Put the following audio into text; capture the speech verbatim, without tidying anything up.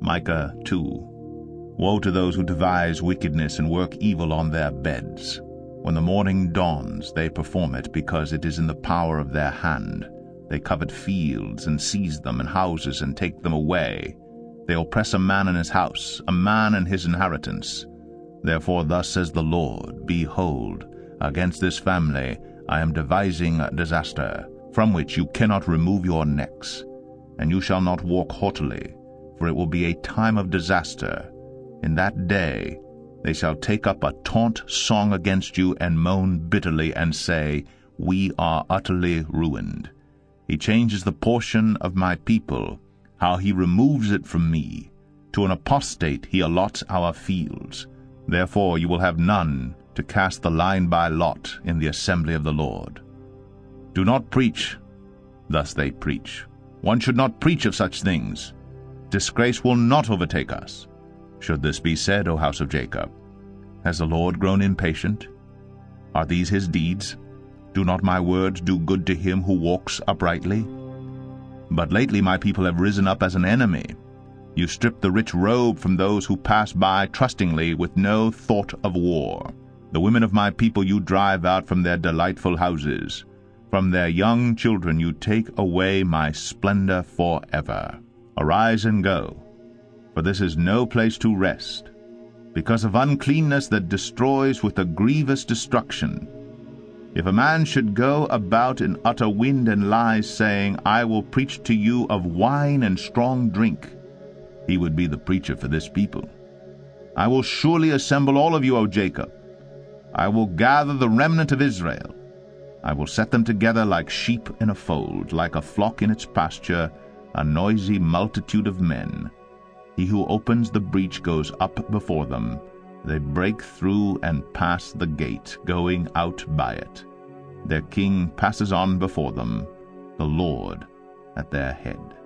Micah two. Woe to those who devise wickedness and work evil on their beds. When the morning dawns, they perform it, because it is in the power of their hand. They covet fields, and seize them, and houses, and take them away. They oppress a man in his house, a man in his inheritance. Therefore thus says the Lord, Behold, against this family I am devising disaster, from which you cannot remove your necks. And you shall not walk haughtily, for it will be a time of disaster. In that day they shall take up a taunt song against you, and moan bitterly, and say, We are utterly ruined. He changes the portion of my people, how he removes it from me. To an apostate he allots our fields. Therefore you will have none to cast the line by lot in the assembly of the Lord. Do not preach, thus they preach. One should not preach of such things. Disgrace will not overtake us. Should this be said, O house of Jacob? Has the Lord grown impatient? Are these his deeds? Do not my words do good to him who walks uprightly? But lately my people have risen up as an enemy. You strip the rich robe from those who pass by trustingly, with no thought of war. The women of my people you drive out from their delightful houses. From their young children you take away my splendor forever. Arise and go, for this is no place to rest, because of uncleanness that destroys with a grievous destruction. If a man should go about in utter wind and lies, saying, I will preach to you of wine and strong drink, he would be the preacher for this people. I will surely assemble all of you, O Jacob. I will gather the remnant of Israel. I will set them together like sheep in a fold, like a flock in its pasture, a noisy multitude of men. He who opens the breach goes up before them. They break through and pass the gate, going out by it. Their king passes on before them, the Lord at their head.